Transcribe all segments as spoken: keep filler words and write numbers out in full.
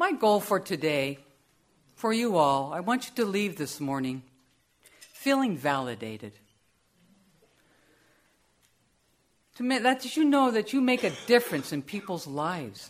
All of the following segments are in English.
My goal for today, for you all, I want you to leave this morning feeling validated. To make, that you know that you make a difference in people's lives.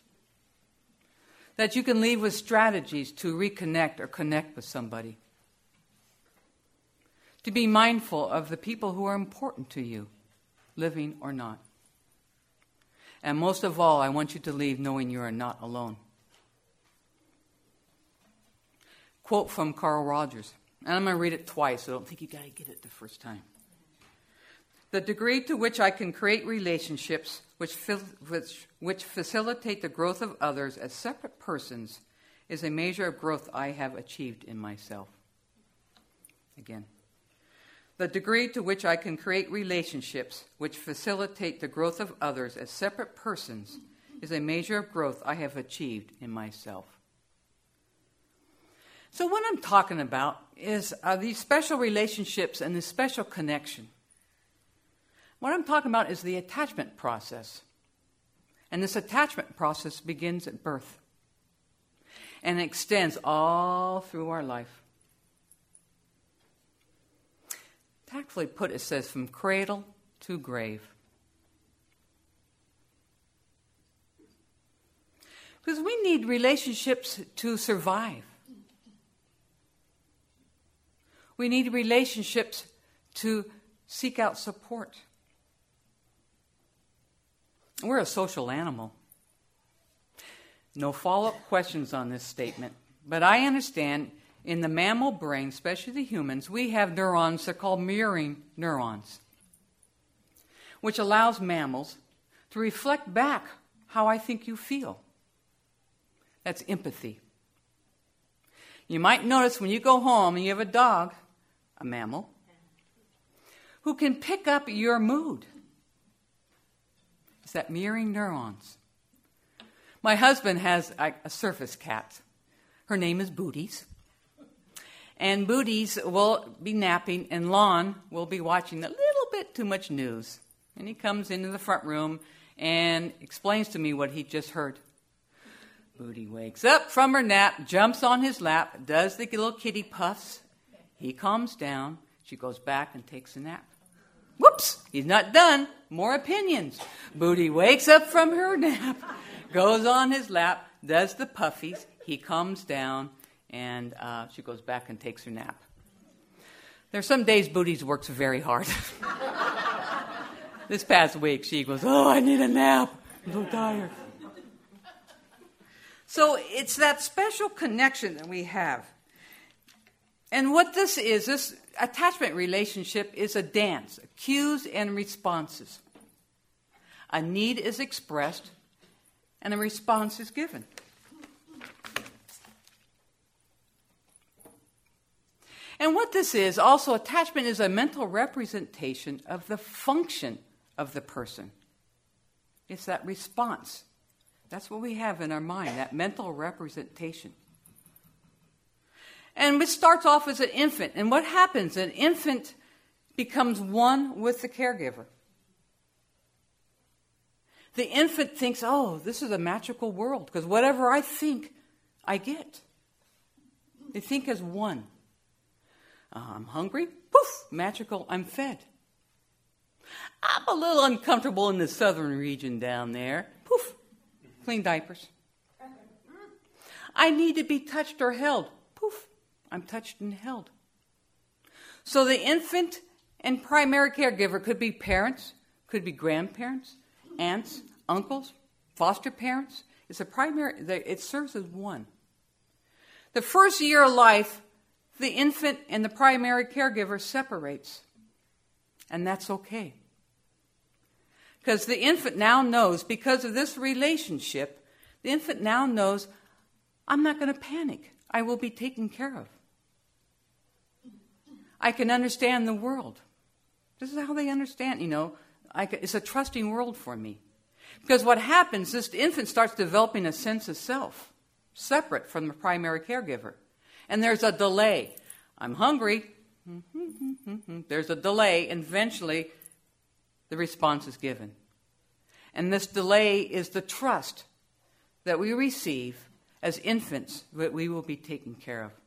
That you can leave with strategies to reconnect or connect with somebody. To be mindful of the people who are important to you, living or not. And most of all, I want you to leave knowing you are not alone. Quote from Carl Rogers, and I'm going to read it twice, so I don't think you got to get it the first time. The degree to which I can create relationships which, which, which facilitate the growth of others as separate persons is a measure of growth I have achieved in myself. Again. The degree to which I can create relationships which facilitate the growth of others as separate persons is a measure of growth I have achieved in myself. So what I'm talking about is uh, these special relationships and this special connection. What I'm talking about is the attachment process. And this attachment process begins at birth and extends all through our life. Tactfully put, it says from cradle to grave. Because we need relationships to survive. We need relationships to seek out support. We're a social animal. No follow-up questions on this statement, but I understand in the mammal brain, especially the humans, we have neurons that are called mirroring neurons, which allows mammals to reflect back how I think you feel. That's empathy. You might notice when you go home and you have a dog, a mammal, who can pick up your mood. It's that mirroring neurons. My husband has a, a surface cat. Her name is Booties. And Booties will be napping, and Lon will be watching a little bit too much news. And he comes into the front room and explains to me what he just heard. Booty wakes up from her nap, jumps on his lap, does the little kitty puffs. He calms down. She goes back and takes a nap. Whoops, he's not done. More opinions. Booty wakes up from her nap, goes on his lap, does the puffies. He calms down, and uh, she goes back and takes her nap. There are some days Booties works very hard. This past week, she goes, oh, I need a nap. I'm so tired. So it's that special connection that we have. And what this is, this attachment relationship is a dance, cues and responses. A need is expressed, and a response is given. And what this is, also attachment is a mental representation of the function of the person. It's that response. That's what we have in our mind, that mental representation. And it starts off as an infant. And what happens? An infant becomes one with the caregiver. The infant thinks, oh, this is a magical world, because whatever I think, I get. They think as one. Uh, I'm hungry, poof, magical, I'm fed. I'm a little uncomfortable in the southern region down there, poof, clean diapers. I need to be touched or held, poof, I'm touched and held. So the infant and primary caregiver could be parents, could be grandparents, aunts, uncles, foster parents. It's a primary, it serves as one. The first year of life, the infant and the primary caregiver separates. And that's okay. Because the infant now knows, because of this relationship, the infant now knows, I'm not going to panic. I will be taken care of. I can understand the world. This is how they understand, you know. I can, it's a trusting world for me. Because what happens, this infant starts developing a sense of self, separate from the primary caregiver. And there's a delay. I'm hungry. There's a delay, and eventually the response is given. And this delay is the trust that we receive as infants that we will be taken care of.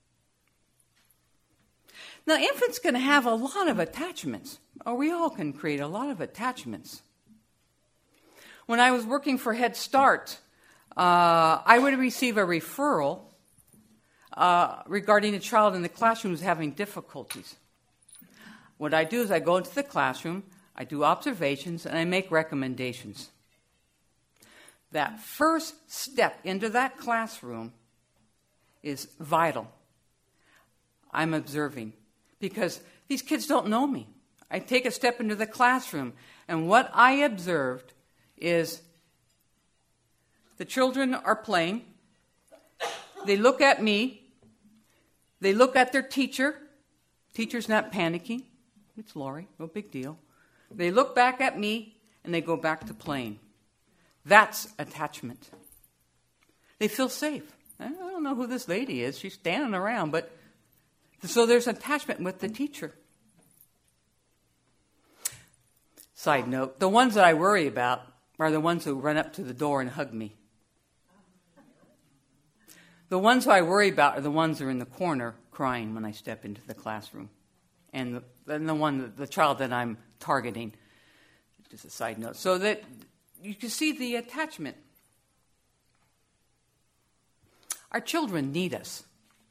Now, infants can have a lot of attachments, or we all can create a lot of attachments. When I was working for Head Start, uh, I would receive a referral uh, regarding a child in the classroom who's having difficulties. What I do is I go into the classroom, I do observations, and I make recommendations. That first step into that classroom is vital. I'm observing because these kids don't know me. I take a step into the classroom, and what I observed is the children are playing. They look at me. They look at their teacher. Teacher's not panicking. It's Lori, no big deal. They look back at me, and they go back to playing. That's attachment. They feel safe. I don't know who this lady is. She's standing around, but so there's attachment with the teacher. Side note, the ones that I worry about are the ones who run up to the door and hug me. The ones who I worry about are the ones who are in the corner crying when I step into the classroom. And the, and the one, the child that I'm targeting, just a side note. So that you can see the attachment. Our children need us.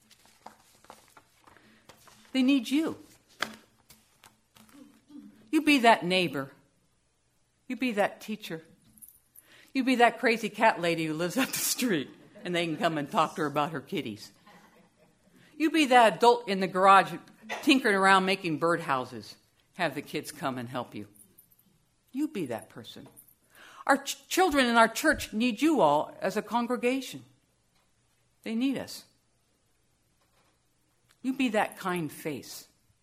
They need you. You be that neighbor. You be that teacher. You be that crazy cat lady who lives up the street and they can come and talk to her about her kitties. You be that adult in the garage tinkering around making birdhouses. Have the kids come and help you. You be that person. Our ch- children in our church need you all as a congregation. They need us. You be that kind face.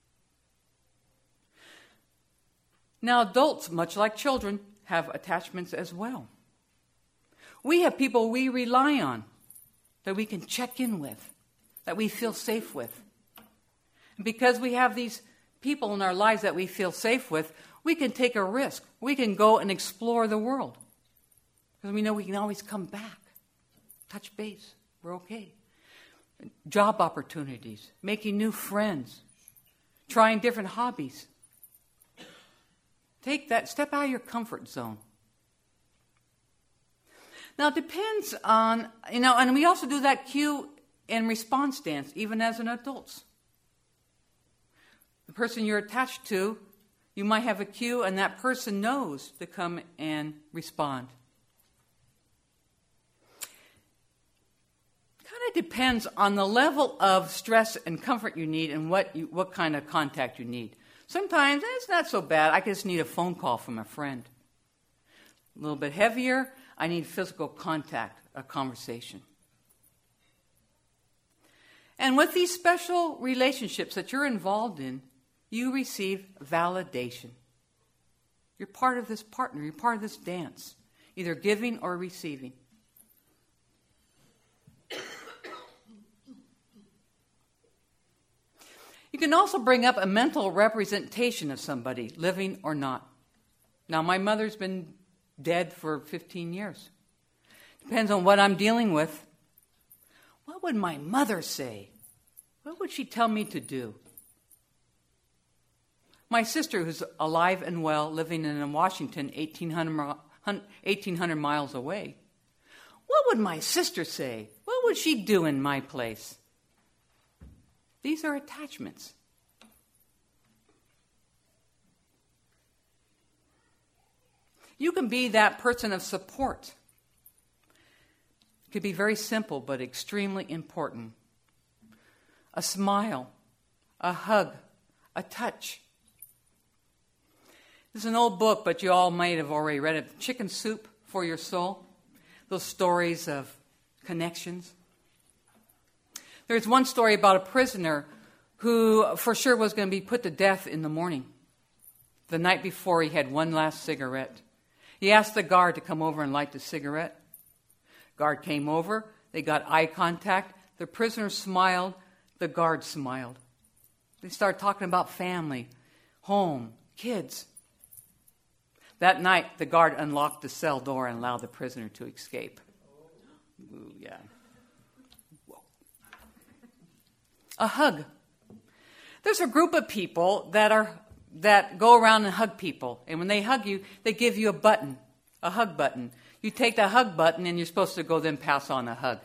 Now, adults, much like children, have attachments as well. We have people we rely on, that we can check in with, that we feel safe with. And because we have these people in our lives that we feel safe with, we can take a risk. We can go and explore the world. Because we know we can always come back, touch base. We're okay. Job opportunities, making new friends, trying different hobbies. Take that, step out of your comfort zone. Now, it depends on, you know, and we also do that cue and response dance, even as an adult. The person you're attached to, you might have a cue, and that person knows to come and respond. It depends on the level of stress and comfort you need and what you, what kind of contact you need. Sometimes it's not so bad. I just need a phone call from a friend. A little bit heavier, I need physical contact, a conversation. And with these special relationships that you're involved in, you receive validation. You're part of this partner. You're part of this dance, either giving or receiving. You can also bring up a mental representation of somebody, living or not. Now, my mother's been dead for fifteen years. Depends on what I'm dealing with. What would my mother say? What would she tell me to do? My sister, who's alive and well, living in Washington, eighteen hundred miles away. What would my sister say? What would she do in my place? These are attachments. You can be that person of support. It could be very simple, but extremely important. A smile, a hug, a touch. This is an old book, but you all might have already read it. Chicken Soup for Your Soul. Those stories of connections. There's one story about a prisoner who for sure was going to be put to death in the morning. The night before, he had one last cigarette. He asked the guard to come over and light the cigarette. Guard came over. They got eye contact. The prisoner smiled. The guard smiled. They started talking about family, home, kids. That night, the guard unlocked the cell door and allowed the prisoner to escape. Ooh, yeah. A hug. There's a group of people that are that go around and hug people. And when they hug you, they give you a button, a hug button. You take the hug button and you're supposed to go then pass on a hug.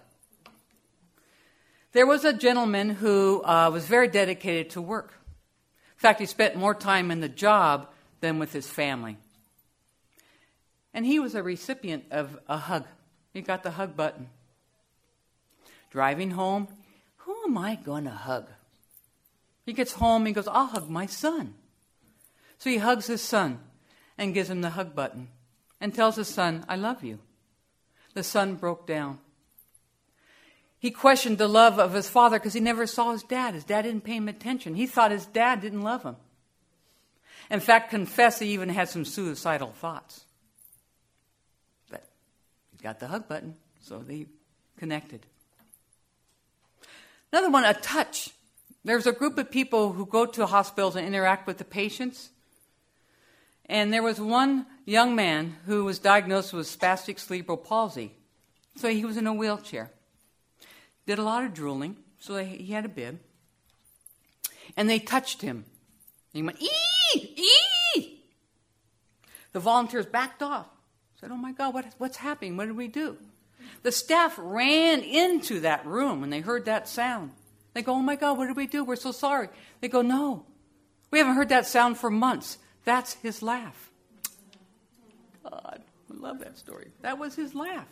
There was a gentleman who uh, was very dedicated to work. In fact, he spent more time in the job than with his family. And he was a recipient of a hug. He got the hug button. Driving home, who am I going to hug? He gets home, he goes, I'll hug my son. So he hugs his son and gives him the hug button and tells his son, I love you. The son broke down. He questioned the love of his father because he never saw his dad. His dad didn't pay him attention. He thought his dad didn't love him. In fact, confessed he even had some suicidal thoughts. But he got the hug button, so they connected. Another one, a touch. There's a group of people who go to hospitals and interact with the patients. And there was one young man who was diagnosed with spastic cerebral palsy. So he was in a wheelchair. Did a lot of drooling, so he had a bib. And they touched him. He went, ee, ee. The volunteers backed off. Said, oh my God, what, what's happening? What did we do? The staff ran into that room when they heard that sound. They go, oh my God, what did we do? We're so sorry. They go, no, we haven't heard that sound for months. That's his laugh. God, I love that story. That was his laugh.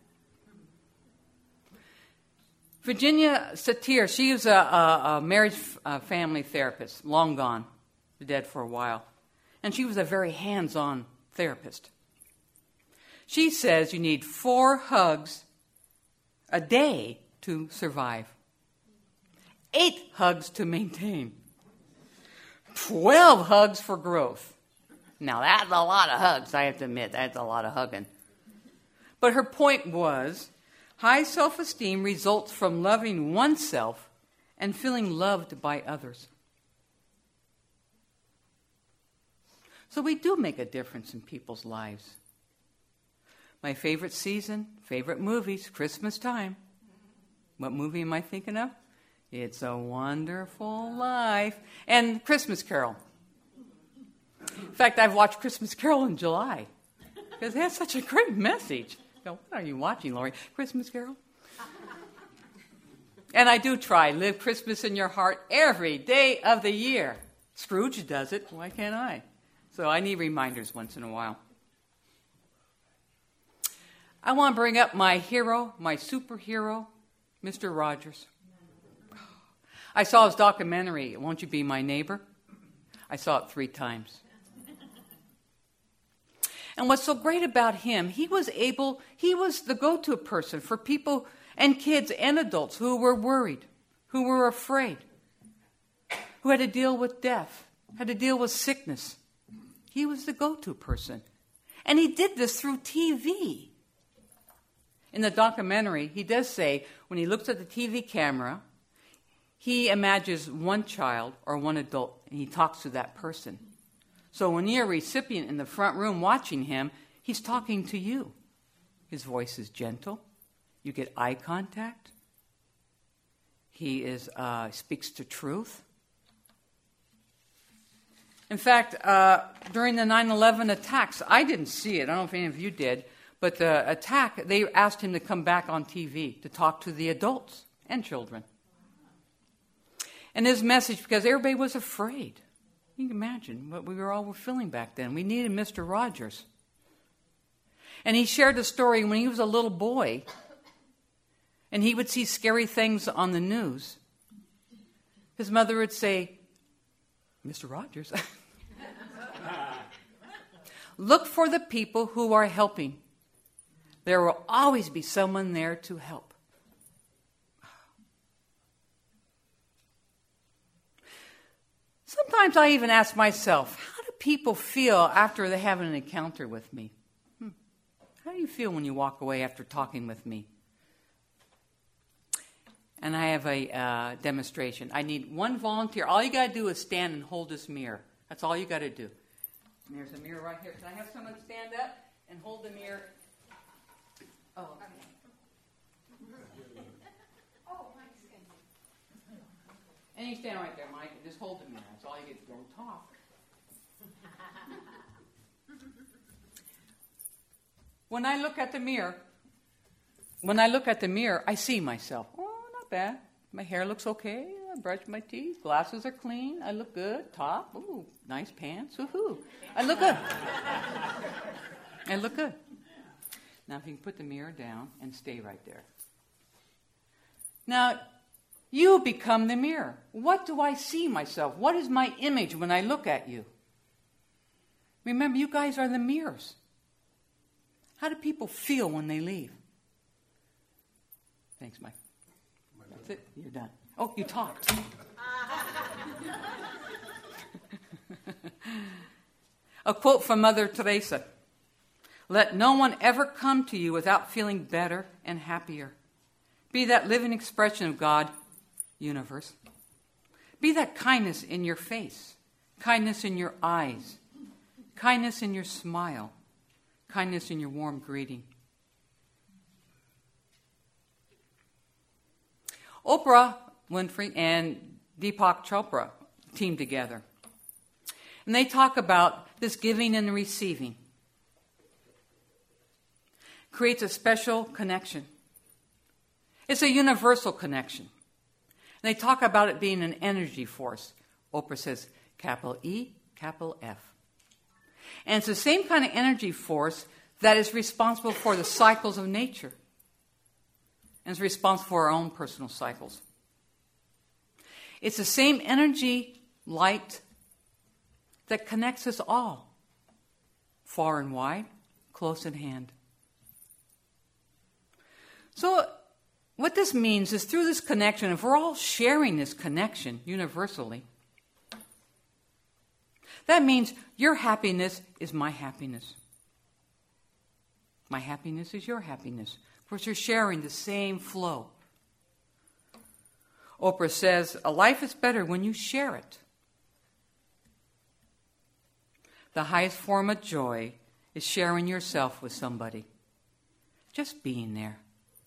Virginia Satir, she was a, a, a marriage uh, family therapist, long gone, dead for a while. And she was a very hands-on therapist. She says you need four hugs a day to survive. Eight hugs to maintain. Twelve hugs for growth. Now that's a lot of hugs, I have to admit. That's a lot of hugging. But her point was, high self-esteem results from loving oneself and feeling loved by others. So we do make a difference in people's lives. My favorite season, favorite movies, Christmas time. What movie am I thinking of? It's a Wonderful Life. And Christmas Carol. In fact, I've watched Christmas Carol in July because it has such a great message. What are you watching, Lori? Christmas Carol? And I do try, live Christmas in your heart every day of the year. Scrooge does it. Why can't I? So I need reminders once in a while. I want to bring up my hero, my superhero, Mister Rogers. I saw his documentary, Won't You Be My Neighbor? I saw it three times. And what's so great about him, he was able, he was the go-to person for people and kids and adults who were worried, who were afraid, who had to deal with death, had to deal with sickness. He was the go-to person. And he did this through T V. In the documentary, he does say, when he looks at the T V camera, he imagines one child or one adult, and he talks to that person. So when you're a recipient in the front room watching him, he's talking to you. His voice is gentle. You get eye contact. He is uh, speaks the truth. In fact, uh, during the nine eleven attacks, I didn't see it. I don't know if any of you did. But the attack, they asked him to come back on T V to talk to the adults and children. And his message, because everybody was afraid. You can imagine what we were all were feeling back then. We needed Mister Rogers. And he shared the story when he was a little boy, and he would see scary things on the news. His mother would say, Mister Rogers, look for the people who are helping. There will always be someone there to help. Sometimes I even ask myself, how do people feel after they have an encounter with me? Hmm. How do you feel when you walk away after talking with me? And I have a uh, demonstration. I need one volunteer. All you got to do is stand and hold this mirror. That's all you got to do. And there's a mirror right here. Can I have someone stand up and hold the mirror? Oh, okay. Oh, nice. And you stand right there, Mike, and just hold the mirror. That's all you get. Don't talk. When I look at the mirror, when I look at the mirror, I see myself. Oh, not bad. My hair looks okay. I brush my teeth. Glasses are clean. I look good. Top. Ooh, nice pants. Woohoo. I look good. I look good. Now, if you can put the mirror down and stay right there. Now, you become the mirror. What do I see myself? What is my image when I look at you? Remember, you guys are the mirrors. How do people feel when they leave? Thanks, Mike. That's it. You're done. Oh, you talked. A quote from Mother Teresa. Let no one ever come to you without feeling better and happier. Be that living expression of God, universe. Be that kindness in your face, kindness in your eyes, kindness in your smile, kindness in your warm greeting. Oprah Winfrey and Deepak Chopra teamed together. And they talk about this giving and receiving. Creates a special connection. It's a universal connection. And they talk about it being an energy force. Oprah says capital E, capital F. And it's the same kind of energy force that is responsible for the cycles of nature. And is responsible for our own personal cycles. It's the same energy light that connects us all, far and wide, close at hand. So what this means is through this connection, if we're all sharing this connection universally, that means your happiness is my happiness. My happiness is your happiness. Of course, you're sharing the same flow. Oprah says, a life is better when you share it. The highest form of joy is sharing yourself with somebody. Just being there.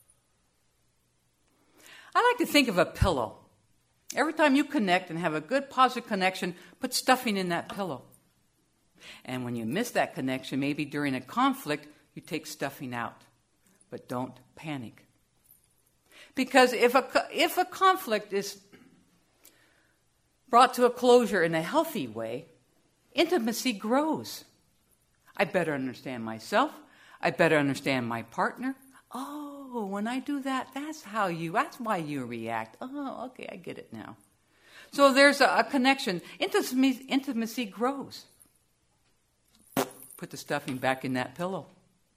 I like to think of a pillow. Every time you connect and have a good positive connection, put stuffing in that pillow. And when you miss that connection, maybe during a conflict, you take stuffing out. But don't panic. Because if a, if a conflict is brought to a closure in a healthy way, intimacy grows. I better understand myself. I better understand my partner. Oh, when I do that, that's how you, that's why you react. Oh, okay, I get it now. So there's a, a connection. Intimacy, intimacy grows. Put the stuffing back in that pillow.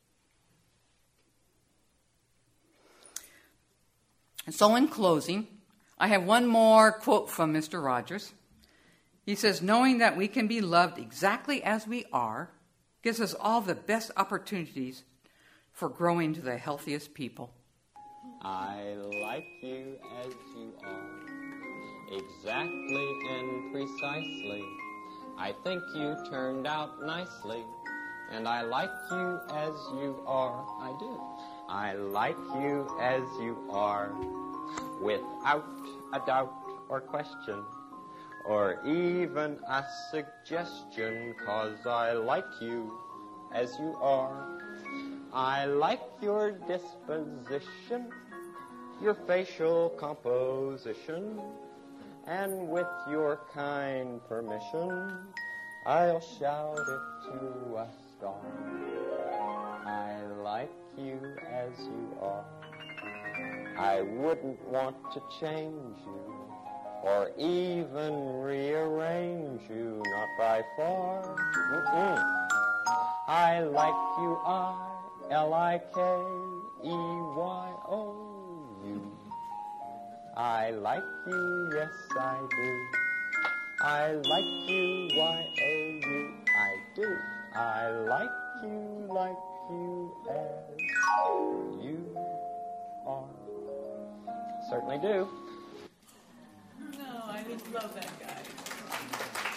And so in closing, I have one more quote from Mister Rogers. He says, knowing that we can be loved exactly as we are gives us all the best opportunities for growing to the healthiest people. I like you as you are, exactly and precisely. I think you turned out nicely, and I like you as you are. I do. I like you as you are, without a doubt or question, or even a suggestion, 'cause I like you as you are. I like your disposition, your facial composition, and with your kind permission, I'll shout it to a star. I like you as you are. I wouldn't want to change you, or even rearrange you, not by far. Mm-mm. I like you, I L I K E Y O U. I like you, yes I do. I like you, Y O U. I do. I like you like you as you are. Certainly do. No, I just love that guy.